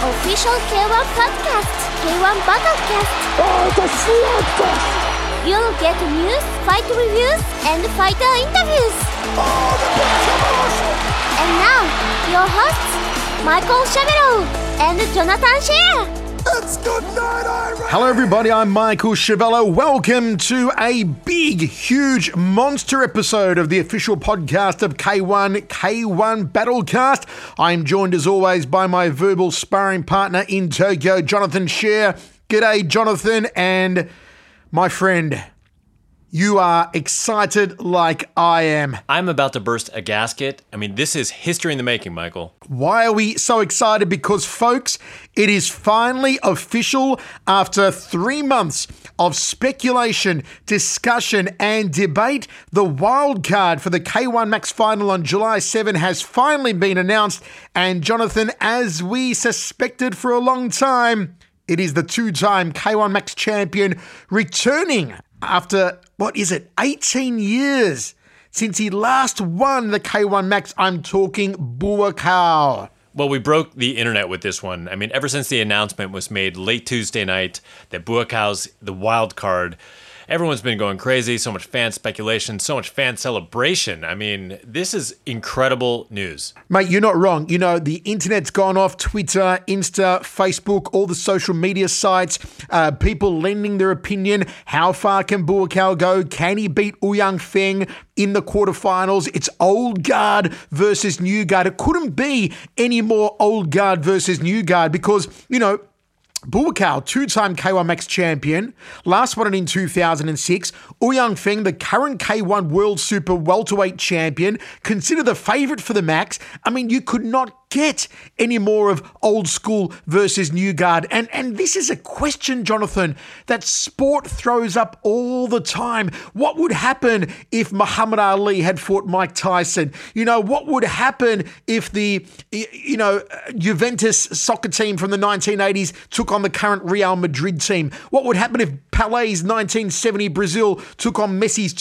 official K1 podcast, K1 Battlecast. Oh, it's a slugfest! You'll get news, fight reviews, and fighter interviews. Oh, the best of awesome! And now, your hosts, Michael Chavero and Jonathan Shea. It's good night, Ira! Hello everybody, I'm Michael Chavello. Welcome to a big, huge, monster episode of the official podcast of K1 Battlecast. I'm joined as always by my verbal sparring partner in Tokyo, Jonathan Shea. G'day, Jonathan, and my friend, you are excited like I am. I'm about to burst a gasket. I mean, this is history in the making, Michael. Why are we so excited? Because, folks, it is finally official after 3 months of speculation, discussion, and debate. The wild card for the K1 Max final on July 7 has finally been announced. And, Jonathan, as we suspected for a long time, it is the two-time K1 Max champion returning after, 18 years since he last won the K1 Max. I'm talking Buakaw. Well, we broke the internet with this one. I mean, ever since the announcement was made late Tuesday night that Buakaw's the wild card, everyone's been going crazy. So much fan speculation, so much fan celebration. I mean, this is incredible news. Mate, you're not wrong. You know, the internet's gone off. Twitter, Insta, Facebook, all the social media sites, people lending their opinion. How far can Buakaw go? Can he beat Ouyang Feng in the quarterfinals? It's old guard versus new guard. It couldn't be any more old guard versus new guard because, you know, Buakaw, two-time K1 Max champion, last won it in 2006. Ouyang Feng, the current K1 World Super Welterweight champion, considered the favourite for the Max. I mean, you could not get any more of old school versus new guard. And this is a question, Jonathan, that sport throws up all the time. What would happen if Muhammad Ali had fought Mike Tyson? You know, what would happen if the, Juventus soccer team from the 1980s took on the current Real Madrid team? What would happen if Pelé's 1970 Brazil took on Messi's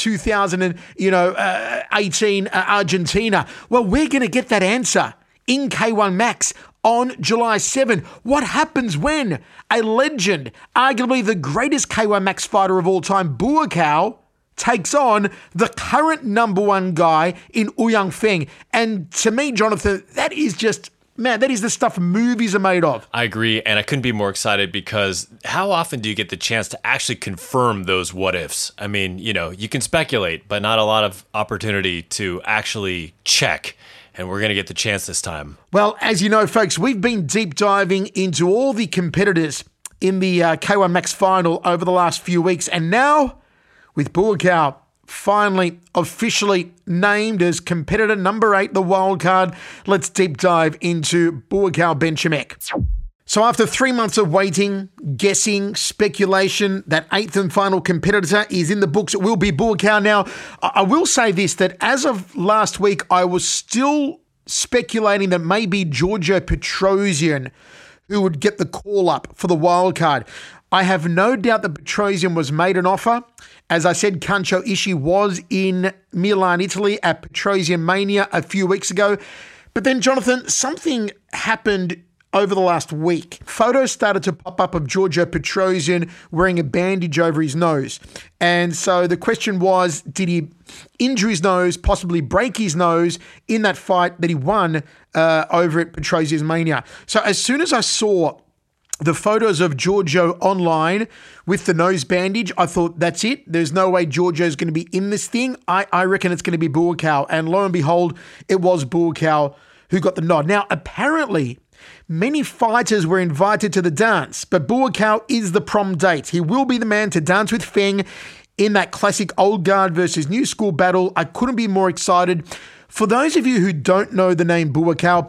2018 Argentina? Well, we're going to get that answer in K1 Max on July 7. What happens when a legend, arguably the greatest K1 Max fighter of all time, Buakaw, takes on the current number one guy in Ouyang Feng? And to me, Jonathan, that is just, man, that is the stuff movies are made of. I agree, and I couldn't be more excited because how often do you get the chance to actually confirm those what-ifs? I mean, you know, you can speculate, but not a lot of opportunity to actually check. And we're going to get the chance this time. Well, as you know, folks, we've been deep diving into all the competitors in the K1 Max final over the last few weeks. And now, with Buakaw finally officially named as competitor number 8, the wild card, let's deep dive into Buakaw Benchamek. So after 3 months of waiting, guessing, speculation, that 8th and final competitor is in the books. It will be Buakaw. Now, I will say this, that as of last week, I was still speculating that maybe Giorgio Petrosyan who would get the call up for the wild card. I have no doubt that Petrosyan was made an offer. As I said, Kancho Ishii was in Milan, Italy at Petrosyan Mania a few weeks ago. But then, Jonathan, something happened over the last week. Photos started to pop up of Giorgio Petrosyan wearing a bandage over his nose. And so the question was, did he injure his nose, possibly break his nose in that fight that he won over at Petrosyan's Mania? So as soon as I saw the photos of Giorgio online with the nose bandage, I thought, that's it. There's no way Giorgio's going to be in this thing. I reckon it's going to be Buakaw. And lo and behold, it was Buakaw who got the nod. Now, apparently, many fighters were invited to the dance, but Buakaw is the prom date. He will be the man to dance with Feng in that classic old guard versus new school battle. I couldn't be more excited. For those of you who don't know the name Buakaw,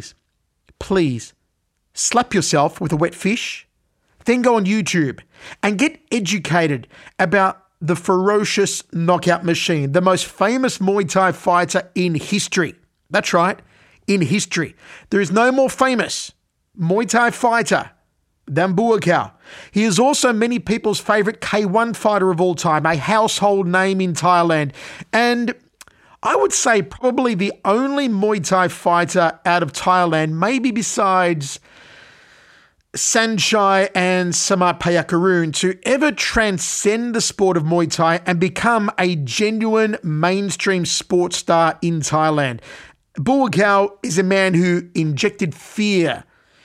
please slap yourself with a wet fish, then go on YouTube and get educated about the ferocious knockout machine, the most famous Muay Thai fighter in history. That's right, in history. There is no more famous Muay Thai fighter than Buakaw. He is also many people's favorite K1 fighter of all time, a household name in Thailand, and I would say probably the only Muay Thai fighter out of Thailand, maybe besides Sanchai and Samat Payakarun to ever transcend the sport of Muay Thai and become a genuine mainstream sports star in Thailand. Buakaw is a man who injected fear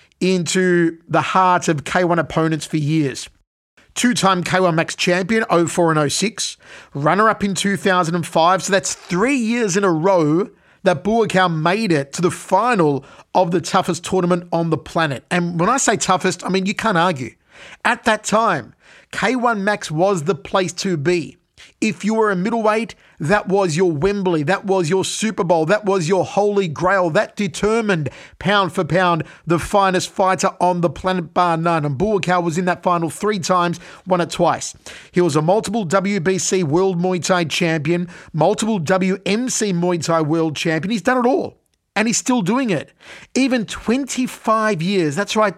into the hearts of K1 opponents for years. Two-time K1 Max champion, 04 and 06, runner-up in 2005, so that's 3 years in a row that Buakaw made it to the final of the toughest tournament on the planet. And when I say toughest, I mean, you can't argue. At that time, K1 Max was the place to be. If you were a middleweight, that was your Wembley, that was your Super Bowl, that was your holy grail, that determined pound for pound the finest fighter on the planet bar none. And Buakaw was in that final 3 times, won it twice. He was a multiple WBC World Muay Thai champion, multiple WMC Muay Thai World champion. He's done it all. And he's still doing it. Even 25 years, that's right,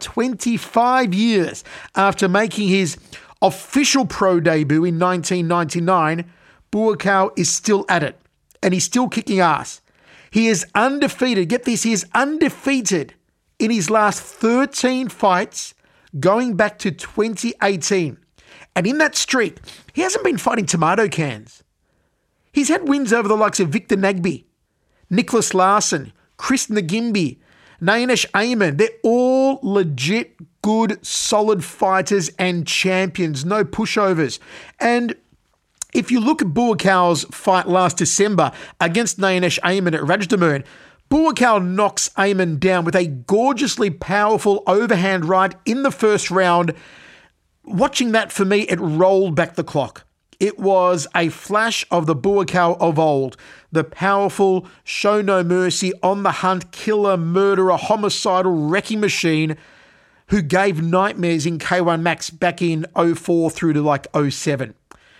25 years after making his official pro debut in 1999, Buakaw is still at it, and he's still kicking ass. He is undefeated. Get this, he is undefeated in his last 13 fights going back to 2018. And in that streak, he hasn't been fighting tomato cans. He's had wins over the likes of Victor Nagby, Nicholas Larson, Chris Nagimbi, Nayanesh Ayman. They're all legit, good, solid fighters and champions. No pushovers. And if you look at Buakaw's fight last December against Nayanesh Ayman at Rajdamnern, Buakaw knocks Ayman down with a gorgeously powerful overhand right in the first round. Watching that, for me, it rolled back the clock. It was a flash of the Buakaw of old, the powerful, show no mercy, on the hunt, killer, murderer, homicidal, wrecking machine who gave nightmares in K1 Max back in 04 through to like 07.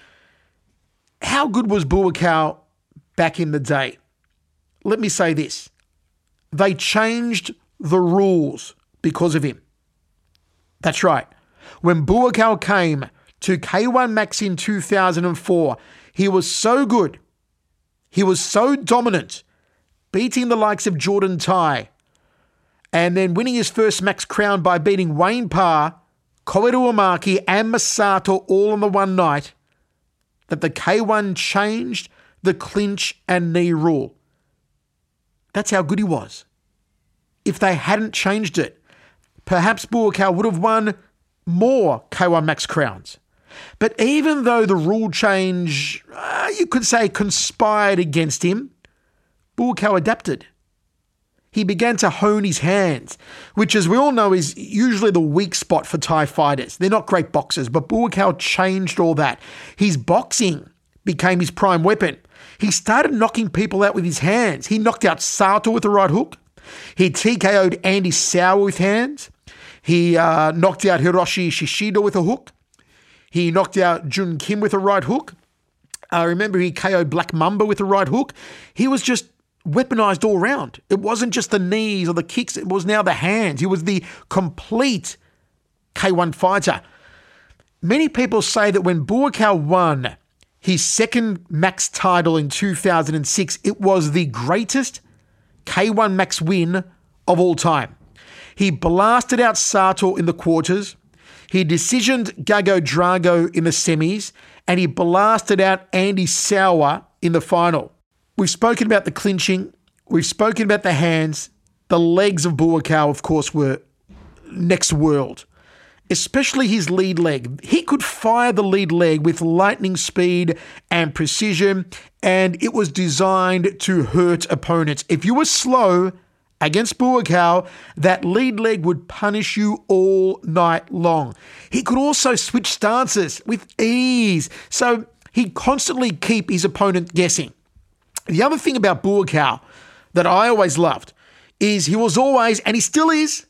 How good was Buakaw back in the day? Let me say this. They changed the rules because of him. That's right. When Buakaw came to K1 Max in 2004, he was so good. He was so dominant, beating the likes of Jordan Tai, and then winning his first Max crown by beating Wayne Parr, Koiru Omaki, and Masato all on the one night, that the K1 changed the clinch and knee rule. That's how good he was. If they hadn't changed it, perhaps Buakaw would have won more K1 Max crowns. But even though the rule change, you could say, conspired against him, Buakaw adapted. He began to hone his hands, which, as we all know, is usually the weak spot for Thai fighters. They're not great boxers, but Buakaw changed all that. His boxing became his prime weapon. He started knocking people out with his hands. He knocked out Sato with a right hook. He TKO'd Andy Sauer with hands. He knocked out Hiroshi Shishido with a hook. He knocked out Jun Kim with a right hook. Remember, he KO'd Black Mamba with a right hook. He was just weaponized all round. It wasn't just the knees or the kicks. It was now the hands. He was the complete K1 fighter. Many people say that when Buakaw won his second Max title in 2006, it was the greatest K1 Max win of all time. He blasted out Sato in the quarters. He decisioned Gago Drago in the semis, and he blasted out Andy Sauer in the final. We've spoken about the clinching. We've spoken about the hands. The legs of Buakaw, of course, were next world, especially his lead leg. He could fire the lead leg with lightning speed and precision, and it was designed to hurt opponents. If you were slow against Buakaw, that lead leg would punish you all night long. He could also switch stances with ease, so he'd constantly keep his opponent guessing. The other thing about Buakaw that I always loved is he was always, and he still is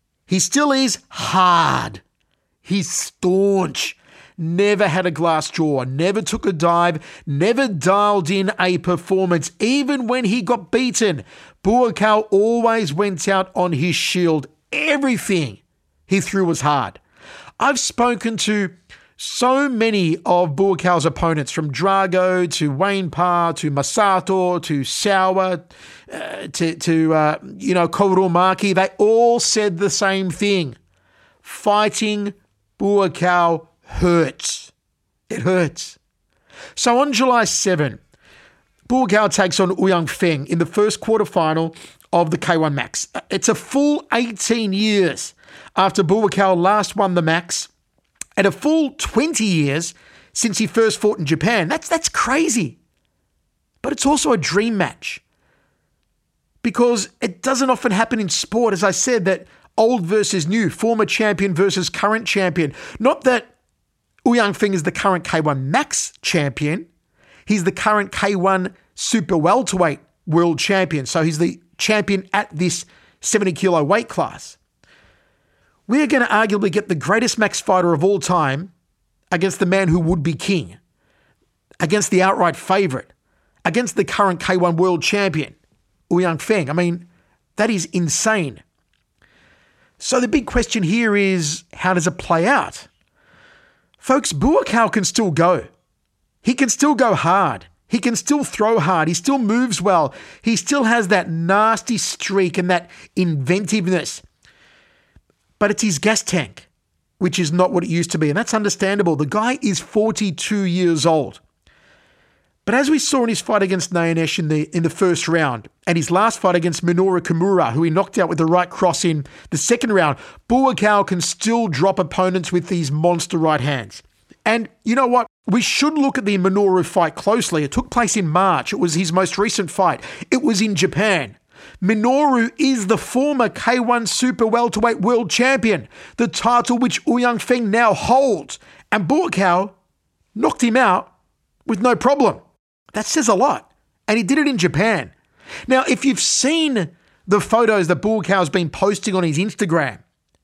hard. He's staunch. Never had a glass jaw, never took a dive, never dialed in a performance. Even when he got beaten, Buakaw always went out on his shield. Everything he threw was hard. I've spoken to so many of Buakaw's opponents, from Drago to Wayne Parr to Masato to Sauer to Koiru Omaki. They all said the same thing. fighting Buakaw hurts. It hurts. So on July 7, Buakaw takes on Ouyang Feng in the first quarterfinal of the K1 Max. It's a full 18 years after Buakaw last won the Max and a full 20 years since he first fought in Japan. That's crazy. But it's also a dream match because it doesn't often happen in sport, as I said, that old versus new, former champion versus current champion. Not that Ouyang Feng is the current K1 Max champion. He's the current K1 super welterweight world champion. So he's the champion at this 70 kilo weight class. We're going to arguably get the greatest Max fighter of all time against the man who would be king, against the outright favorite, against the current K1 world champion, Ouyang Feng. I mean, that is insane. So the big question here is, how does it play out? Folks, Buakaw can still go. He can still go hard. He can still throw hard. He still moves well. He still has that nasty streak and that inventiveness. But it's his gas tank, which is not what it used to be. And that's understandable. The guy is 42 years old. But as we saw in his fight against Naonesh in the first round, and his last fight against Minoru Kimura, who he knocked out with the right cross in the second round, Buakaw can still drop opponents with these monster right hands. And you know what? We should look at the Minoru fight closely. It took place in March. It was his most recent fight. It was in Japan. Minoru is the former K1 super welterweight world champion, the title which Ouyang Feng now holds. And Buakaw knocked him out with no problem. That says a lot. And he did it in Japan. Now, if you've seen the photos that Buakaw's been posting on his Instagram,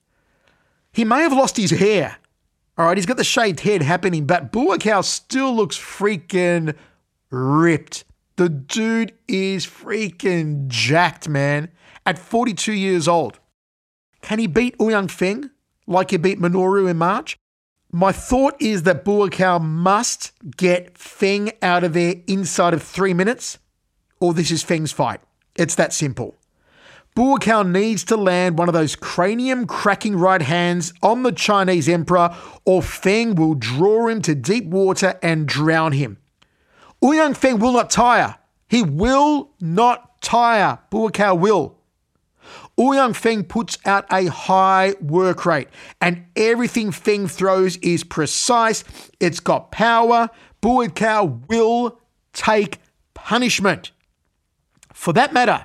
he may have lost his hair. All right, he's got the shaved head happening, but Buakaw still looks freaking ripped. The dude is freaking jacked, man, at 42 years old. Can he beat Ouyang Feng like he beat Minoru in March? My thought is that Buakaw must get Feng out of there inside of 3 minutes, or this is Feng's fight. It's that simple. Buakaw needs to land one of those cranium-cracking right hands on the Chinese emperor, or Feng will draw him to deep water and drown him. Ouyang Feng will not tire. He will not tire. Buakaw will. Ouyang Feng puts out a high work rate, and everything Feng throws is precise. It's got power. Buakaw will take punishment. For that matter,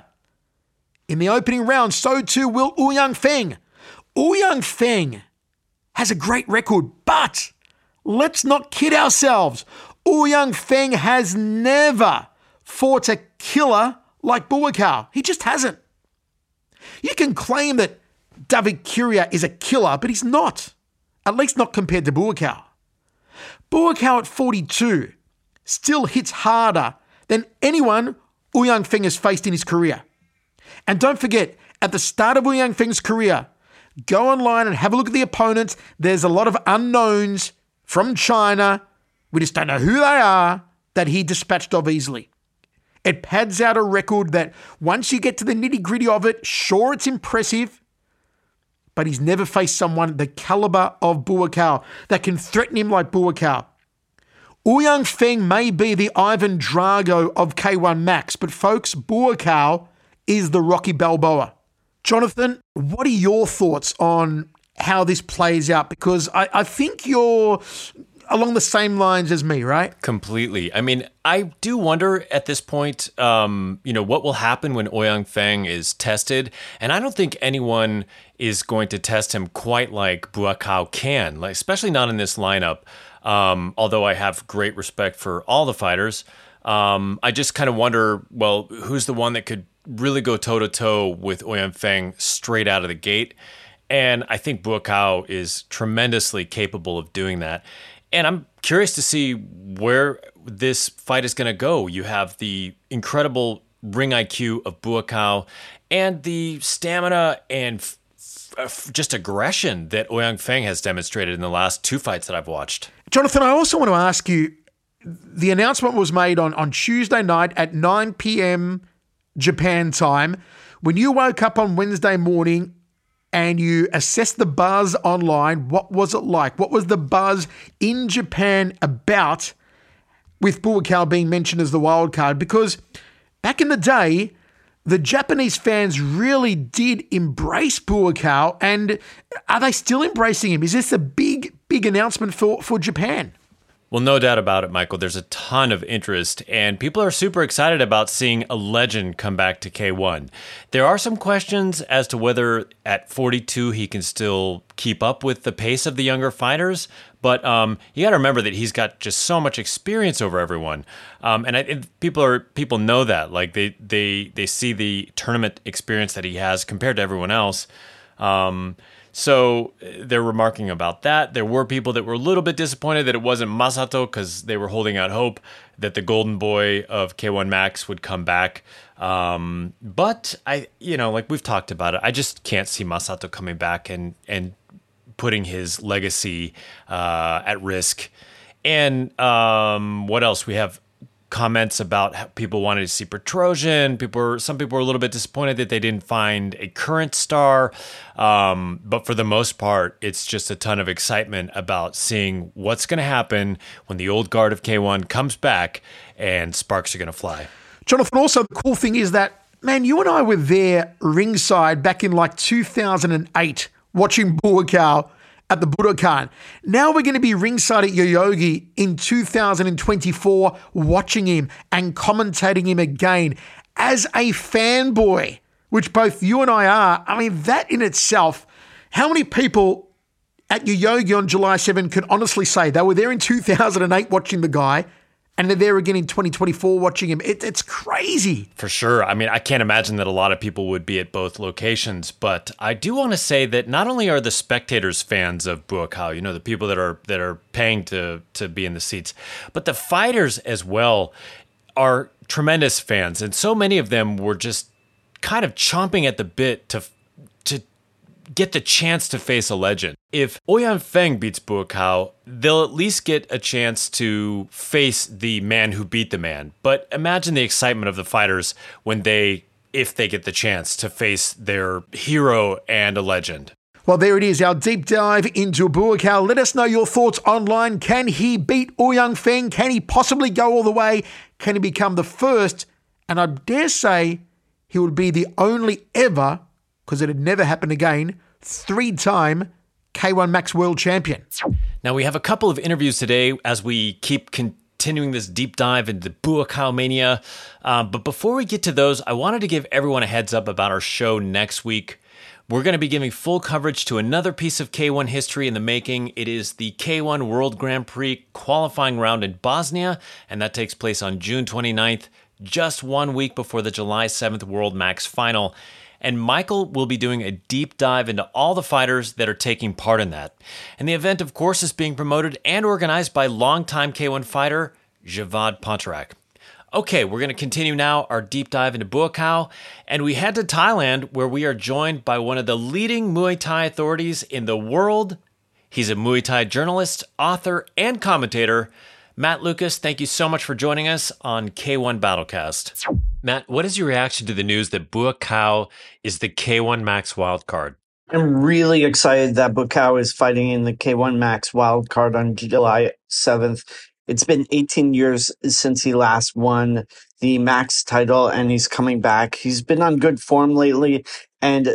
in the opening round, so too will Ouyang Feng. Ouyang Feng has a great record, but let's not kid ourselves. Ouyang Feng has never fought a killer like Buakaw. He just hasn't. You can claim that David Curia is a killer, but he's not. At least not compared to Buakaw. Buakaw at 42 still hits harder than anyone Ouyang Feng has faced in his career. And don't forget, at the start of Ouyang Feng's career, go online and have a look at the opponents. There's a lot of unknowns from China. We just don't know who they are that he dispatched of easily. It pads out a record that once you get to the nitty-gritty of it, sure, it's impressive, but he's never faced someone the caliber of Buakaw that can threaten him like Buakaw. Ouyang Feng may be the Ivan Drago of K1 Max, but folks, Buakaw is the Rocky Balboa. Jonathan, what are your thoughts on how this plays out? Because I think you're along the same lines as me, right? Completely. I mean, I do wonder at this point, what will happen when Ouyang Feng is tested. And I don't think anyone is going to test him quite like Buakaw can, especially not in this lineup. Although I have great respect for all the fighters. I just kind of wonder, well, who's the one that could really go toe-to-toe with Ouyang Feng straight out of the gate? And I think Buakaw is tremendously capable of doing that. And I'm curious to see where this fight is going to go. You have the incredible ring IQ of Buakaw and the stamina and just aggression that Ouyang Feng has demonstrated in the last two fights that I've watched. Jonathan, I also want to ask you, the announcement was made on Tuesday night at 9 p.m. Japan time. When you woke up on Wednesday morning, and you assess the buzz online, what was it like? What was the buzz in Japan about with Buakaw being mentioned as the wild card? Because back in the day, the Japanese fans really did embrace Buakaw, and are they still embracing him? Is this a big announcement for Japan? Well, no doubt about it, Michael. There's a ton of interest, and people are super excited about seeing a legend come back to K1. There are some questions as to whether at 42 he can still keep up with the pace of the younger fighters, but you got to remember that he's got just so much experience over everyone, and people know that. Like they see the tournament experience that he has compared to everyone else. So they're remarking about that. There were people that were a little bit disappointed that it wasn't Masato because they were holding out hope that the golden boy of K1 Max would come back. But like we've talked about it, I just can't see Masato coming back and putting his legacy at risk. And what else? We have comments about how people wanted to see Petrosian. Some people were a little bit disappointed that they didn't find a current star. But for the most part, it's just a ton of excitement about seeing what's going to happen when the old guard of K1 comes back and sparks are going to fly. Jonathan, also the cool thing is that, man, you and I were there ringside back in like 2008 watching Buakaw at the Budokan. Now we're going to be ringside at Yoyogi in 2024 watching him and commentating him again as a fanboy, which both you and I are. I mean, that in itself, how many people at Yoyogi on July 7 can honestly say they were there in 2008 watching the guy and they're there again in 2024 watching him? It's crazy. For sure. I mean, I can't imagine that a lot of people would be at both locations, but I do want to say that not only are the spectators fans of Buakaw, the people that are paying to be in the seats, but the fighters as well are tremendous fans, and so many of them were just kind of chomping at the bit to get the chance to face a legend. If Oyan Feng beats Buakaw, they'll at least get a chance to face the man who beat the man. But imagine the excitement of the fighters if they get the chance to face their hero and a legend. Well, there it is, our deep dive into Buakaw. Let us know your thoughts online. Can he beat Oyan Feng? Can he possibly go all the way? Can he become the first? And I dare say he would be the only ever, because it had never happened again, 3-time K1 Max World Champion. Now, we have a couple of interviews today as we keep continuing this deep dive into Buakaw Mania. But before we get to those, I wanted to give everyone a heads up about our show next week. We're going to be giving full coverage to another piece of K1 history in the making. It is the K1 World Grand Prix qualifying round in Bosnia, and that takes place on June 29th, just 1 week before the July 7th World Max Final. And Michael will be doing a deep dive into all the fighters that are taking part in that. And the event, of course, is being promoted and organized by longtime K1 fighter Javad Pontarak. Okay, we're going to continue now our deep dive into Buakaw, and we head to Thailand, where we are joined by one of the leading Muay Thai authorities in the world. He's a Muay Thai journalist, author, and commentator. Matt Lucas, thank you so much for joining us on K1 Battlecast. Matt, what is your reaction to the news that Buakaw is the K1 Max wildcard? I'm really excited that Buakaw is fighting in the K1 Max wildcard on July 7th. It's been 18 years since he last won the Max title, and he's coming back. He's been on good form lately, and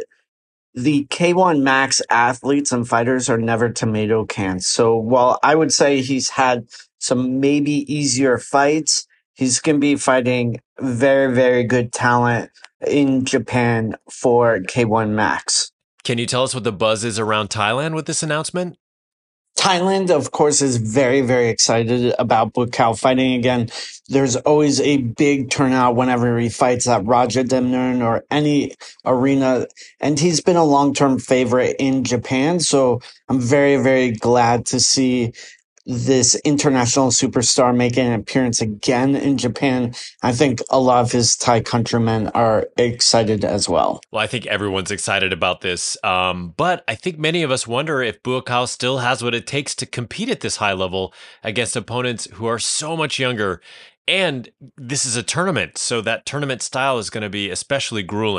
the K1 Max athletes and fighters are never tomato cans. So while I would say he's had some maybe easier fights, he's going to be fighting very, very good talent in Japan for K1 Max. Can you tell us what the buzz is around Thailand with this announcement? Thailand, of course, is very, very excited about Buakaw fighting again. There's always a big turnout whenever he fights at Rajadamnern or any arena. And he's been a long-term favorite in Japan. So I'm very, very glad to see this international superstar making an appearance again in Japan. I think a lot of his Thai countrymen are excited as well. Well, I think everyone's excited about this. But I think many of us wonder if Buakaw still has what it takes to compete at this high level against opponents who are so much younger. And this is a tournament, so that tournament style is going to be especially grueling.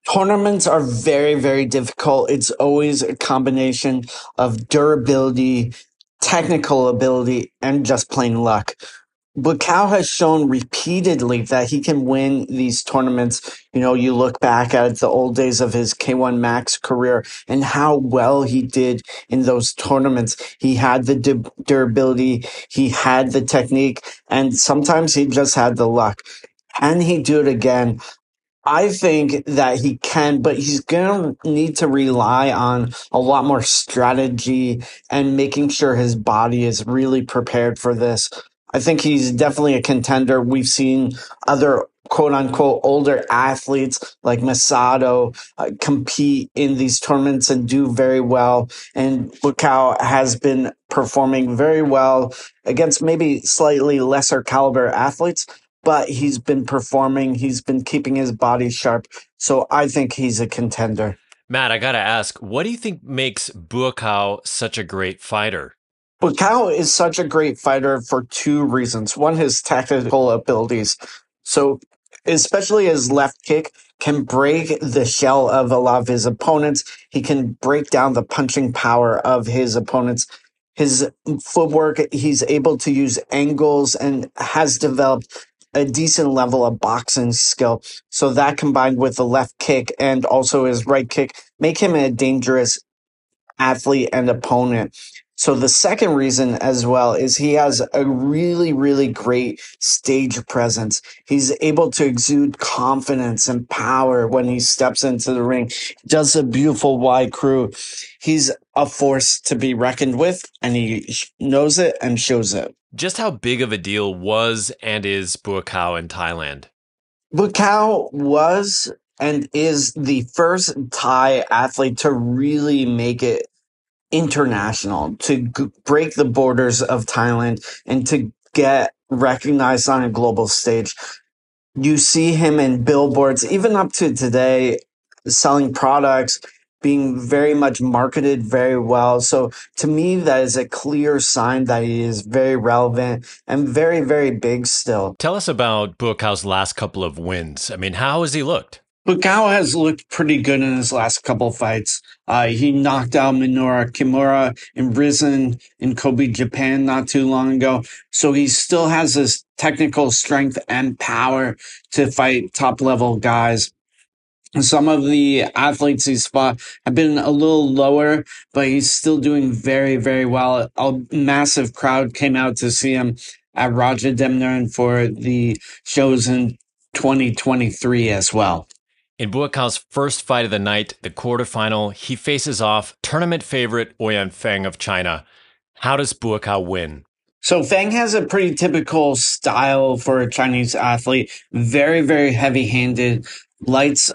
Tournaments are very, very difficult. It's always a combination of durability, technical ability, and just plain luck. Buakaw has shown repeatedly that he can win these tournaments. You know, you look back at the old days of his K1 Max career and how well he did in those tournaments. He had the durability, he had the technique, and sometimes he just had the luck. Can he do it again? I think that he can, but he's going to need to rely on a lot more strategy and making sure his body is really prepared for this. I think he's definitely a contender. We've seen other quote unquote older athletes like Masato compete in these tournaments and do very well. And Buakaw has been performing very well against maybe slightly lesser caliber athletes, but he's been performing. He's been keeping his body sharp. So I think he's a contender. Matt, I got to ask, what do you think makes Buakaw such a great fighter? Buakaw is such a great fighter for two reasons. One, his tactical abilities. So especially his left kick can break the shell of a lot of his opponents. He can break down the punching power of his opponents. His footwork, he's able to use angles and has developed a decent level of boxing skill. So that combined with the left kick and also his right kick make him a dangerous athlete and opponent. So the second reason as well is he has a really, really great stage presence. He's able to exude confidence and power when he steps into the ring. Does a beautiful wide crew. He's a force to be reckoned with, and he knows it and shows it. Just how big of a deal was and is Buakaw in Thailand? Buakaw was and is the first Thai athlete to really make it international, to break the borders of Thailand and to get recognized on a global stage. You see him in billboards, even up to today, selling products, being very much marketed very well. So to me, that is a clear sign that he is very relevant and very, very big still. Tell us about Buakaw's last couple of wins. I mean, how has he looked? Buakaw has looked pretty good in his last couple of fights. He knocked out Minoru Kimura in Rizin in Kobe, Japan not too long ago. So he still has this technical strength and power to fight top level guys. Some of the athletes he's fought have been a little lower, but he's still doing very, very well. A massive crowd came out to see him at Rajadamnern for the shows in 2023 as well. In Buakaw's first fight of the night, the quarterfinal, he faces off tournament favorite Ouyang Feng of China. How does Buakaw win? So Feng has a pretty typical style for a Chinese athlete. Very, very heavy-handed, likes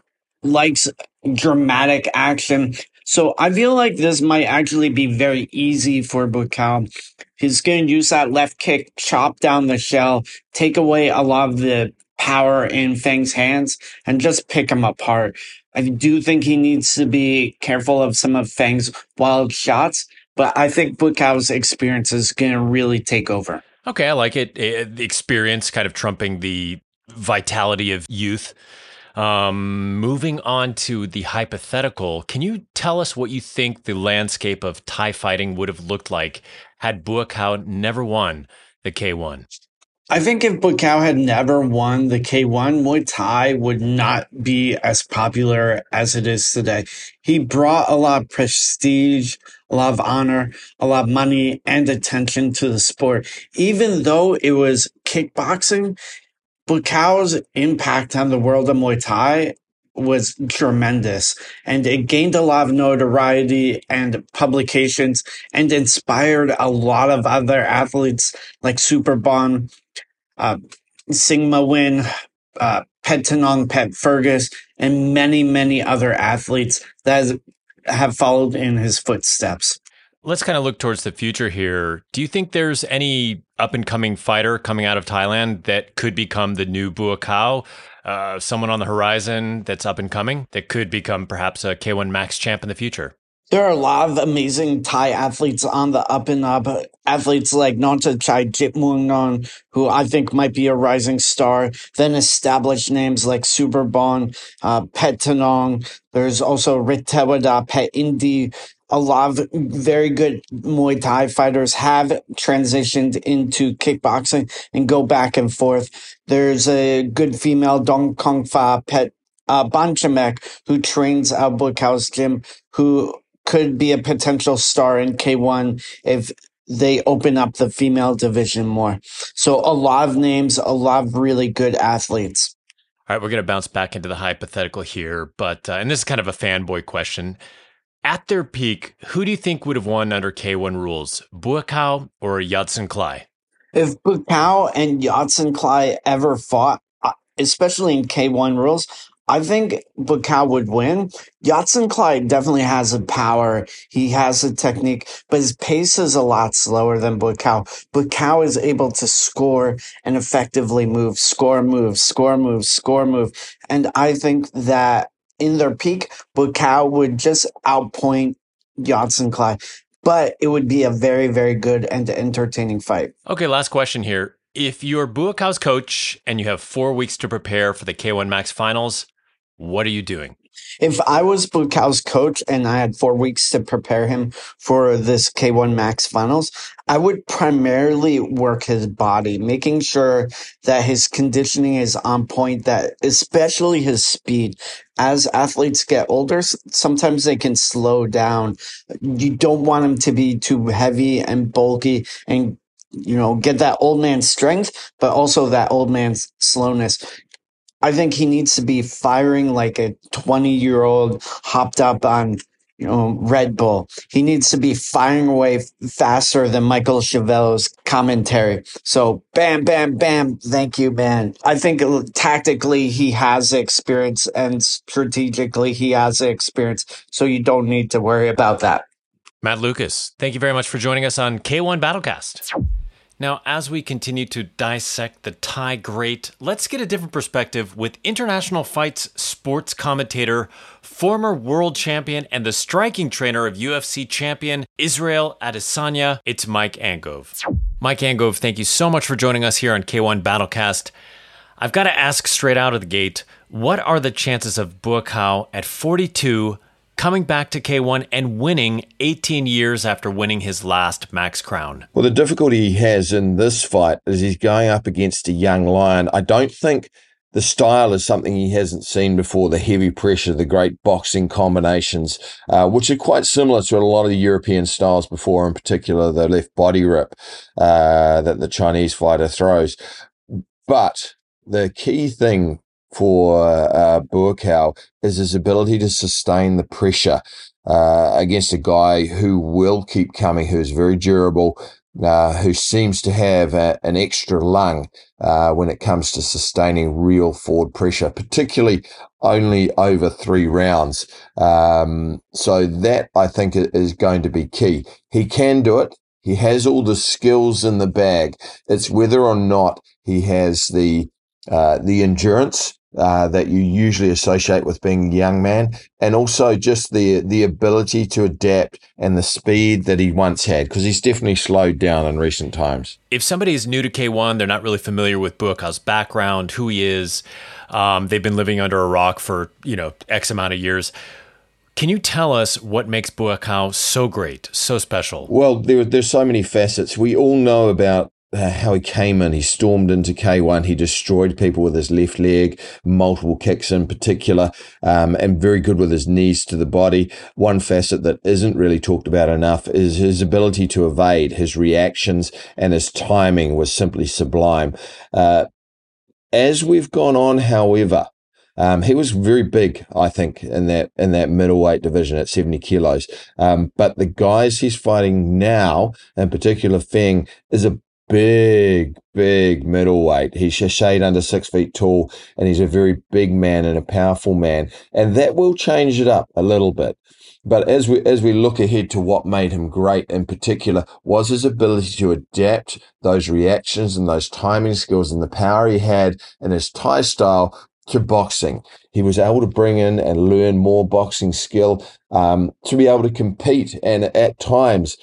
dramatic action. So I feel like this might actually be very easy for Buakaw. He's going to use that left kick, chop down the shell, take away a lot of the power in Feng's hands, and just pick him apart. I do think he needs to be careful of some of Feng's wild shots, but I think Buakaw's experience is going to really take over. Okay, I like it. The experience kind of trumping the vitality of youth. Moving on to the hypothetical, can you tell us what you think the landscape of Thai fighting would have looked like had Buakaw never won the K1? I think if Buakaw had never won the K1, Muay Thai would not be as popular as it is today. He brought a lot of prestige, a lot of honor, a lot of money and attention to the sport. Even though it was kickboxing, Buakaw's impact on the world of Muay Thai was tremendous, and it gained a lot of notoriety and publications and inspired a lot of other athletes like Superbon, Sigma Win, Pettenong, Pet Fergus, and many, many other athletes that have followed in his footsteps. Let's kind of look towards the future here. Do you think there's any up-and-coming fighter coming out of Thailand that could become the new Buakaw? Someone on the horizon that's up and coming that could become perhaps a K1 Max champ in the future? There are a lot of amazing Thai athletes on the up and up. Athletes like Nonchachai Jitmoongnon, who I think might be a rising star. Then established names like Superbon, Pet Tanong. There's also Ritewada, Pet Indi. A lot of very good Muay Thai fighters have transitioned into kickboxing and go back and forth. There's a good female Dong Kong Fa Pet Banchamek who trains at Buakau's gym, who could be a potential star in K1 if they open up the female division more. So a lot of names, a lot of really good athletes. All right, we're going to bounce back into the hypothetical here, but and this is kind of a fanboy question. At their peak, who do you think would have won under K1 rules, Buakaw or Yodson Klai? If Buakaw and Yodson Klai ever fought, especially in K1 rules, I think Buakaw would win. Yodson Klai definitely has a power. He has a technique, but his pace is a lot slower than Buakaw. Buakaw is able to score and effectively move, score, move, score, move, score, move. And I think that in their peak, Buakaw would just outpoint Yodson Klai. But it would be a very, very good and entertaining fight. Okay, last question here. If you're Buakaw's coach and you have 4 weeks to prepare for the K1 Max Finals, what are you doing? If I was Buakaw's coach and I had 4 weeks to prepare him for this K1 Max Finals, I would primarily work his body, making sure that his conditioning is on point, that especially his speed. As athletes get older, sometimes they can slow down. You don't want him to be too heavy and bulky and, get that old man's strength, but also that old man's slowness. I think he needs to be firing like a 20-year-old hopped up on, Red Bull. He needs to be firing away faster than Michael Chavello's commentary. So bam, bam, bam. Thank you, man. I think tactically he has experience and strategically he has experience. So you don't need to worry about that. Matt Lucas, thank you very much for joining us on K1 Battlecast. Now, as we continue to dissect the Thai great, let's get a different perspective with International Fights sports commentator, former world champion, and the striking trainer of UFC champion Israel Adesanya. It's Mike Angove. Mike Angove, thank you so much for joining us here on K1 Battlecast. I've got to ask straight out of the gate, what are the chances of Buakaw at 42 coming back to K1 and winning 18 years after winning his last Max Crown? Well, the difficulty he has in this fight is he's going up against a young lion. I don't think the style is something he hasn't seen before, the heavy pressure, the great boxing combinations, which are quite similar to a lot of the European styles before, in particular the left body rip that the Chinese fighter throws. But the key thing for Buakaw is his ability to sustain the pressure against a guy who will keep coming, who is very durable, who seems to have an extra lung when it comes to sustaining real forward pressure, particularly only over 3 rounds. So that, I think, is going to be key. He can do it. He has all the skills in the bag. It's whether or not he has the endurance that you usually associate with being a young man, and also just the ability to adapt and the speed that he once had, because he's definitely slowed down in recent times. If somebody is new to K1, they're not really familiar with Buakaw's background, who he is, they've been living under a rock for, X amount of years. Can you tell us what makes Buakaw so great, so special? Well, there's so many facets. We all know about how he came in. He stormed into K1. He destroyed people with his left leg, multiple kicks in particular, and very good with his knees to the body. One facet that isn't really talked about enough is his ability to evade. His reactions and his timing was simply sublime. As we've gone on, however, he was very big, I think, in that middleweight division at 70 kilos. But the guys he's fighting now, in particular Feng, is a big middleweight. He's a shade under 6 feet tall, and he's a very big man and a powerful man. And that will change it up a little bit. But as we look ahead to what made him great in particular was his ability to adapt those reactions and those timing skills and the power he had in his Thai style to boxing. He was able to bring in and learn more boxing skill to be able to compete and at times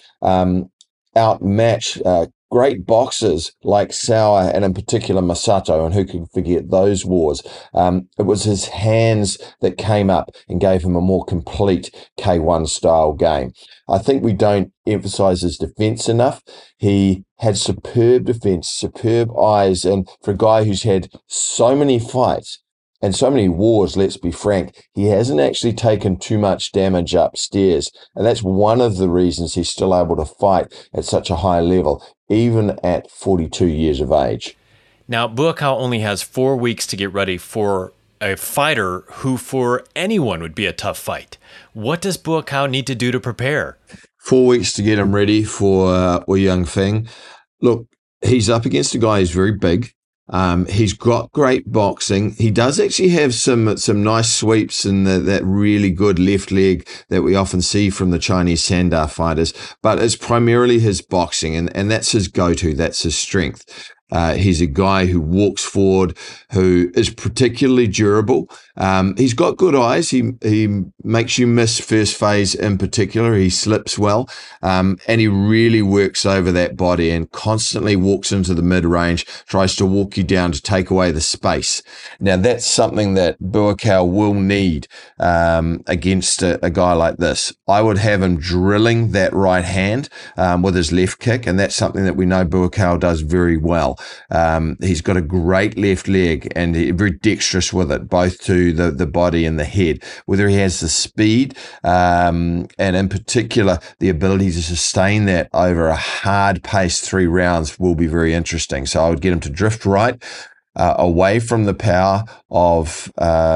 outmatch great boxers like Sauer and in particular Masato, and who can forget those wars. It was his hands that came up and gave him a more complete K1 style game. I think we don't emphasize his defense enough. He had superb defense, superb eyes, and for a guy who's had so many fights and so many wars, let's be frank, he hasn't actually taken too much damage upstairs. And that's one of the reasons he's still able to fight at such a high level, even at 42 years of age. Now, Buakaw only has 4 weeks to get ready for a fighter who for anyone would be a tough fight. What does Buakaw need to do to prepare? 4 weeks to get him ready for Wu Yangfeng. Look, he's up against a guy who's very big. He's got great boxing. He does actually have some nice sweeps and that really good left leg that we often see from the Chinese Sandar fighters, but it's primarily his boxing, and that's his go-to, that's his strength. He's a guy who walks forward, who is particularly durable. He's got good eyes. He makes you miss first phase in particular. He slips well, and he really works over that body and constantly walks into the mid-range, tries to walk you down to take away the space. Now, that's something that Buakaw will need against a guy like this. I would have him drilling that right hand with his left kick, and that's something that we know Buakaw does very well. He's got a great left leg and very dexterous with it, both to the body and the head. Whether he has the speed and in particular the ability to sustain that over a hard-paced 3 rounds will be very interesting. So I would get him to drift right, away from the power of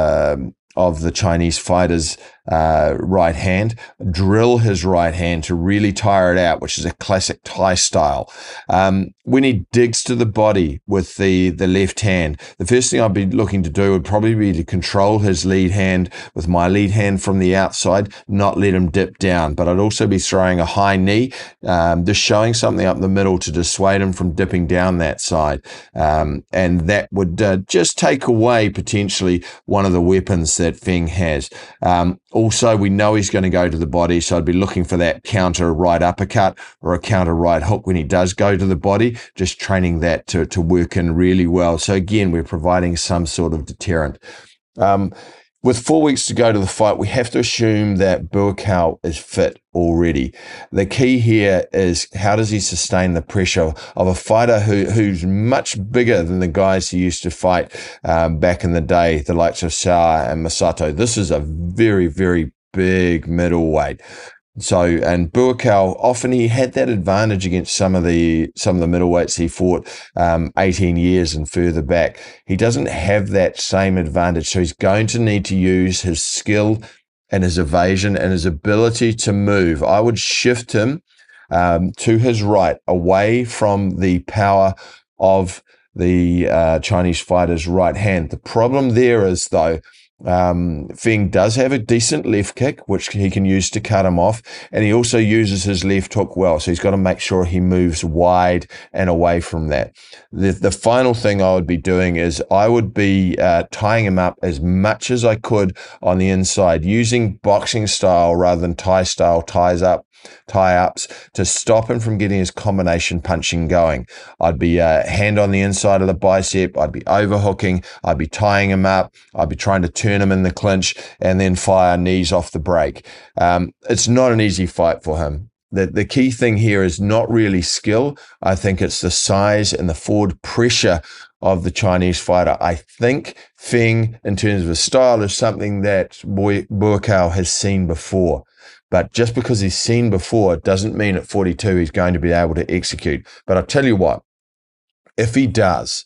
the Chinese fighter's right hand, drill his right hand to really tire it out, which is a classic Thai style. When he digs to the body with the left hand, the first thing I'd be looking to do would probably be to control his lead hand with my lead hand from the outside, not let him dip down. But I'd also be throwing a high knee, just showing something up the middle to dissuade him from dipping down that side. And that would just take away potentially one of the weapons that Feng has. Also, we know he's going to go to the body, so I'd be looking for that counter right uppercut or a counter right hook when he does go to the body, just training that to work in really well. So again, we're providing some sort of deterrent. With 4 weeks to go to the fight, we have to assume that Buakaw is fit already. The key here is how does he sustain the pressure of a fighter who's much bigger than the guys he used to fight back in the day, the likes of Sauer and Masato. This is a very, very big middleweight. So, and Buakaw, often he had that advantage against some of the middleweights he fought 18 years and further back. He doesn't have that same advantage, so he's going to need to use his skill and his evasion and his ability to move. I would shift him to his right, away from the power of the Chinese fighter's right hand. The problem there is, though, Feng does have a decent left kick, which he can use to cut him off, and he also uses his left hook well, so he's got to make sure he moves wide and away from that. The final thing I would be doing is I would be tying him up as much as I could on the inside, using boxing style rather than Thai style tie-ups to stop him from getting his combination punching going. I'd be hand on the inside of the bicep, I'd be overhooking, I'd be tying him up, I'd be trying to turn him in the clinch and then fire knees off the break. It's not an easy fight for him. The key thing here is not really skill. I think it's the size and the forward pressure of the Chinese fighter. I think Feng, in terms of his style, is something that Buakaw has seen before. But just because he's seen before doesn't mean at 42 he's going to be able to execute. But I'll tell you what, if he does,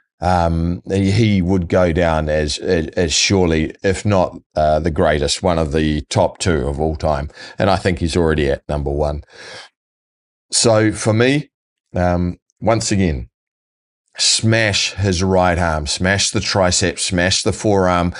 he would go down as surely, if not the greatest, one of the top 2 of all time. And I think he's already at number 1. So for me, once again, smash his right arm, smash the tricep, smash the forearm,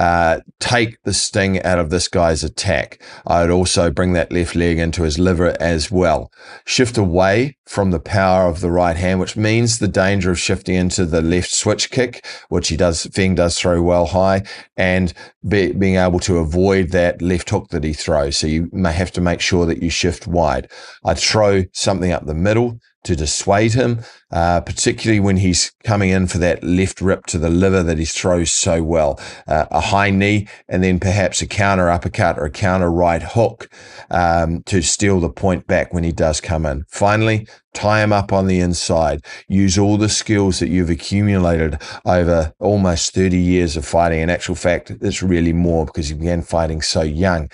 take the sting out of this guy's attack. I would also bring that left leg into his liver as well. Shift away from the power of the right hand, which means the danger of shifting into the left switch kick, which Feng does throw well high, and being able to avoid that left hook that he throws. So you may have to make sure that you shift wide. I'd throw something up the middle to dissuade him, particularly when he's coming in for that left rip to the liver that he throws so well. A high knee, and then perhaps a counter uppercut or a counter right hook to steal the point back when he does come in. Finally, tie him up on the inside. Use all the skills that you've accumulated over almost 30 years of fighting. In actual fact, it's really more because you began fighting so young.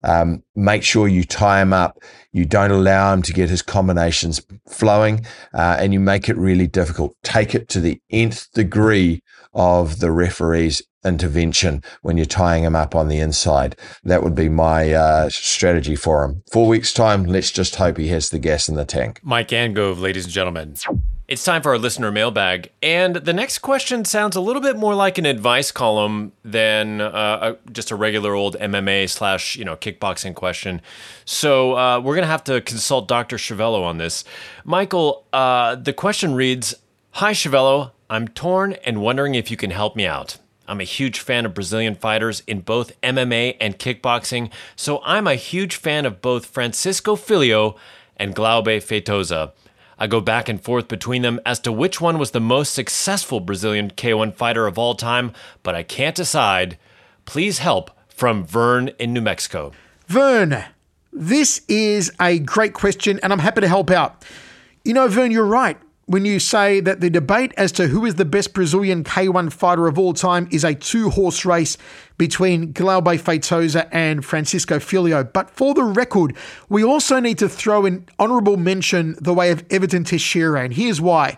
Make sure you tie him up. You don't allow him to get his combinations flowing, and you make it really difficult. Take it to the nth degree of the referee's intervention when you're tying him up on the inside. That would be my strategy for him. 4 weeks' time, let's just hope he has the gas in the tank. Mike Angove, ladies and gentlemen. It's time for our listener mailbag, and the next question sounds a little bit more like an advice column than just a regular old MMA / kickboxing question. So we're going to have to consult Dr. Chiavello on this. Michael, the question reads, "Hi, Chiavello. I'm torn and wondering if you can help me out. I'm a huge fan of Brazilian fighters in both MMA and kickboxing, so I'm a huge fan of both Francisco Filho and Glaube Feitosa. I go back and forth between them as to which one was the most successful Brazilian K1 fighter of all time, but I can't decide. Please help, from Vern in New Mexico." Vern, this is a great question, and I'm happy to help out. Vern, you're right when you say that the debate as to who is the best Brazilian K1 fighter of all time is a two-horse race between Glaube Feitosa and Francisco Filho. But for the record, we also need to throw in honourable mention the way of Everton Teixeira, and here's why.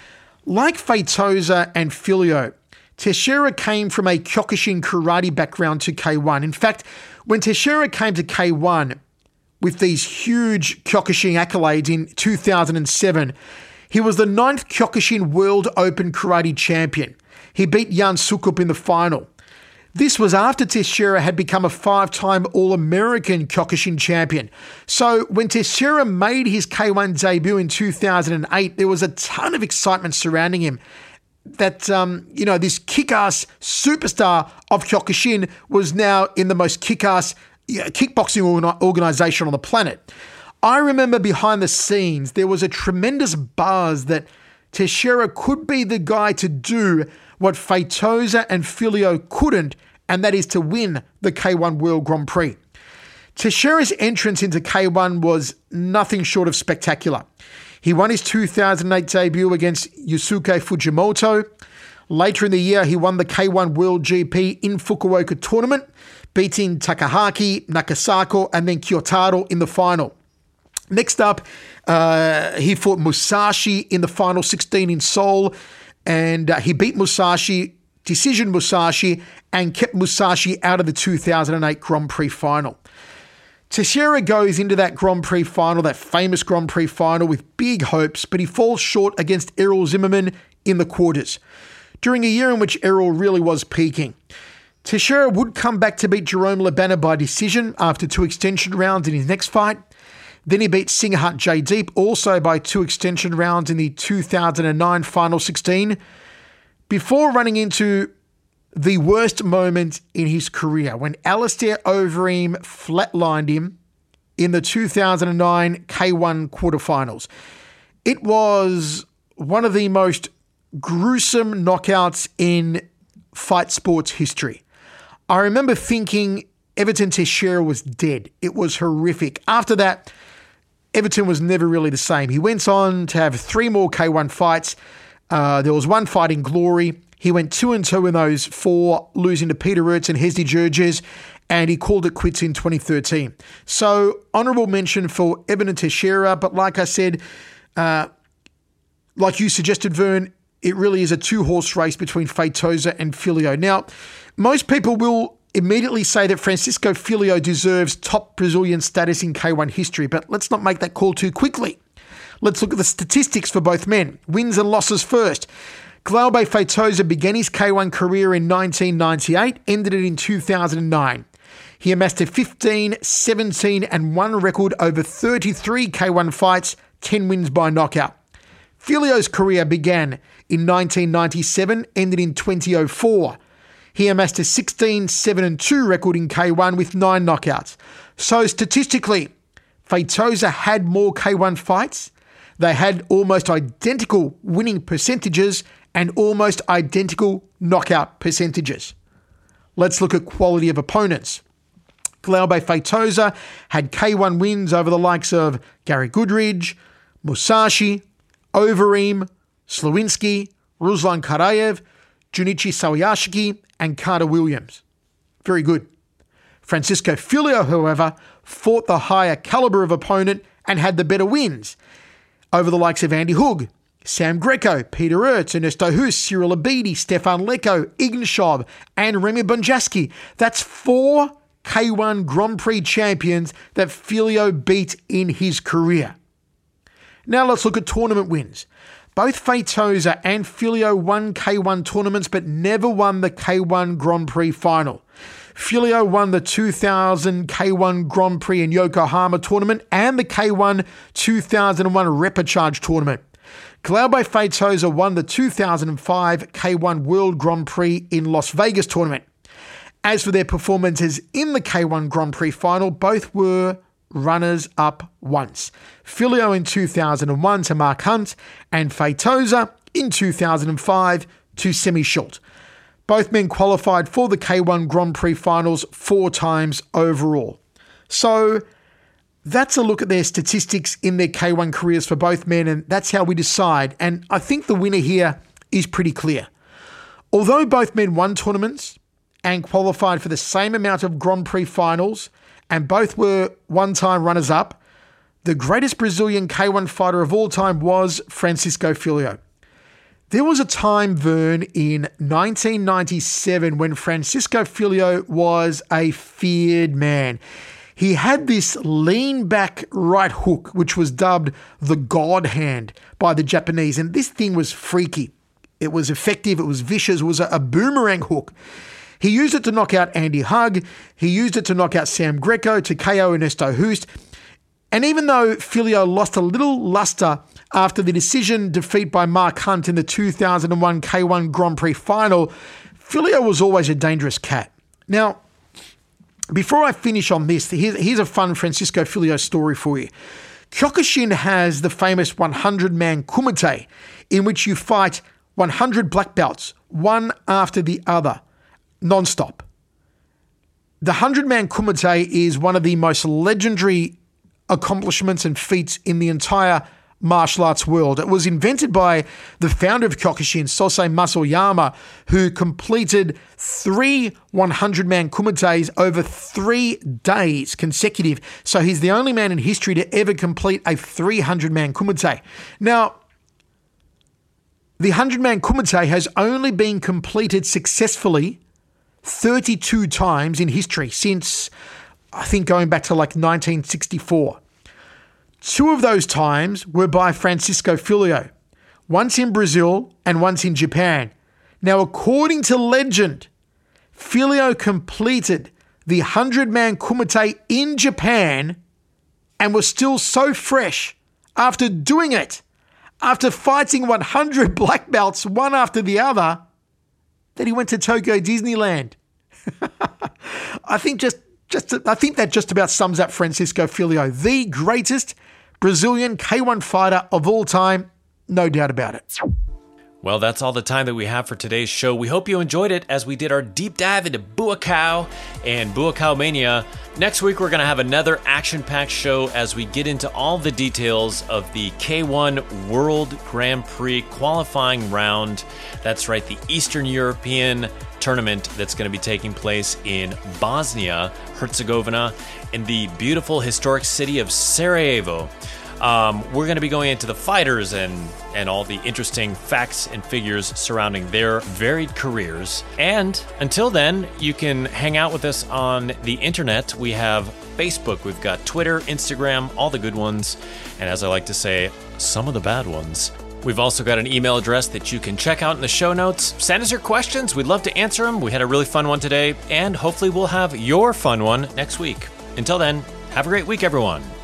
Like Feitosa and Filho, Teixeira came from a Kyokushin karate background to K1. In fact, when Teixeira came to K1 with these huge Kyokushin accolades in 2007, he was the 9th Kyokushin World Open Karate Champion. He beat Jan Sukup in the final. This was after Teixeira had become a 5-time All-American Kyokushin champion. So when Teixeira made his K1 debut in 2008, there was a ton of excitement surrounding him. That, this kick-ass superstar of Kyokushin was now in the most kick-ass kickboxing organization on the planet. I remember behind the scenes, there was a tremendous buzz that Teixeira could be the guy to do what Feitosa and Filho couldn't, and that is to win the K1 World Grand Prix. Teixeira's entrance into K1 was nothing short of spectacular. He won his 2008 debut against Yusuke Fujimoto. Later in the year, he won the K1 World GP in Fukuoka tournament, beating Takahaki, Nakasako, and then Kyotaro in the final. Next up, he fought Musashi in the final 16 in Seoul, and he beat Musashi, decision Musashi, and kept Musashi out of the 2008 Grand Prix final. Teixeira goes into that Grand Prix final, that famous Grand Prix final, with big hopes, but he falls short against Errol Zimmerman in the quarters, during a year in which Errol really was peaking. Teixeira would come back to beat Jerome Labana by decision after 2 extension rounds in his next fight. Then he beat Singhart Jaydeep also by 2 extension rounds in the 2009 Final 16, before running into the worst moment in his career when Alistair Overeem flatlined him in the 2009 K1 quarterfinals. It was one of the most gruesome knockouts in fight sports history. I remember thinking Everton Teixeira was dead. It was horrific. After that, Everton was never really the same. He went on to have 3 more K1 fights. There was 1 fight in Glory. He went 2-2 in those 4, losing to Peter Ertz and Hesdy Gerges, and he called it quits in 2013. So, honourable mention for Everton Teixeira, but like I said, like you suggested, Vern, it really is a 2-horse race between Feitosa and Filho. Now, most people will immediately say that Francisco Filho deserves top Brazilian status in K1 history, but let's not make that call too quickly. Let's look at the statistics for both men. Wins and losses first. Glaube Feitosa began his K1 career in 1998, ended it in 2009. He amassed a 15, 17 and 1 record over 33 K1 fights, 10 wins by knockout. Filio's career began in 1997, ended in 2004. He amassed a 16, 7 and 2 record in K1 with 9 knockouts. So statistically, Feitosa had more K1 fights. They had almost identical winning percentages and almost identical knockout percentages. Let's look at quality of opponents. Glaube Feitosa had K1 wins over the likes of Gary Goodridge, Musashi, Overeem, Slowinski, Ruslan Karayev, Junichi Sawayashiki, and Carter Williams. Very good. Francisco Filio, however, fought the higher caliber of opponent and had the better wins over the likes of Andy Hug, Sam Greco, Peter Ertz, Ernesto Hus, Cyril Abidi, Stefan Leko, Ignashov, and Remy Bonjasky. That's 4 K1 Grand Prix champions that Filio beat in his career. Now let's look at tournament wins. Both Feitosa and Filio won K1 tournaments but never won the K1 Grand Prix final. Filio won the 2000 K1 Grand Prix in Yokohama tournament and the K1 2001 Repechage tournament. Glaube Feitosa won the 2005 K1 World Grand Prix in Las Vegas tournament. As for their performances in the K1 Grand Prix final, both were runners-up once. Filio in 2001 to Mark Hunt and Feitosa in 2005 to Semi Schultz. Both men qualified for the K1 Grand Prix finals 4 times overall. So that's a look at their statistics in their K1 careers for both men, and that's how we decide. And I think the winner here is pretty clear. Although both men won tournaments and qualified for the same amount of Grand Prix finals, and both were one-time runners-up, the greatest Brazilian K1 fighter of all time was Francisco Filio. There was a time, Vern, in 1997 when Francisco Filio was a feared man. He had this lean-back right hook, which was dubbed the God Hand by the Japanese, and this thing was freaky. It was effective, it was vicious, it was a boomerang hook. He used it to knock out Andy Hug. He used it to knock out Sam Greco, to KO Ernesto Hust. And even though Filio lost a little luster after the decision defeat by Mark Hunt in the 2001 K1 Grand Prix final, Filio was always a dangerous cat. Now, before I finish on this, here's a fun Francisco Filio story for you. Kyokushin has the famous 100-man kumite, in which you fight 100 black belts, one after the other, non-stop. The 100-man kumite is one of the most legendary accomplishments and feats in the entire martial arts world. It was invented by the founder of Kyokushin, Sosei Masoyama, who completed 3 100-man kumites over 3 days consecutive. So he's the only man in history to ever complete a 300-man kumite. Now, the 100-man kumite has only been completed successfully 32 times in history since, I think, going back to like 1964. 2 of those times were by Francisco Filio, once in Brazil and once in Japan. Now, according to legend, Filio completed the 100-man kumite in Japan and was still so fresh after doing it, after fighting 100 black belts one after the other, that he went to Tokyo Disneyland. I think that just about sums up Francisco Filio, the greatest Brazilian K1 fighter of all time, no doubt about it. Well, that's all the time that we have for today's show. We hope you enjoyed it as we did our deep dive into Buakaw and Buakaw Mania. Next week, we're going to have another action-packed show as we get into all the details of the K1 World Grand Prix qualifying round. That's right, the Eastern European tournament that's going to be taking place in Bosnia, Herzegovina, in the beautiful historic city of Sarajevo. We're going to be going into the fighters and all the interesting facts and figures surrounding their varied careers. And until then, you can hang out with us on the internet. We have Facebook, we've got Twitter, Instagram, all the good ones, and as I like to say, some of the bad ones. We've also got an email address that you can check out in the show notes. Send us your questions. We'd love to answer them. We had a really fun one today, and hopefully we'll have your fun one next week. Until then, have a great week, everyone.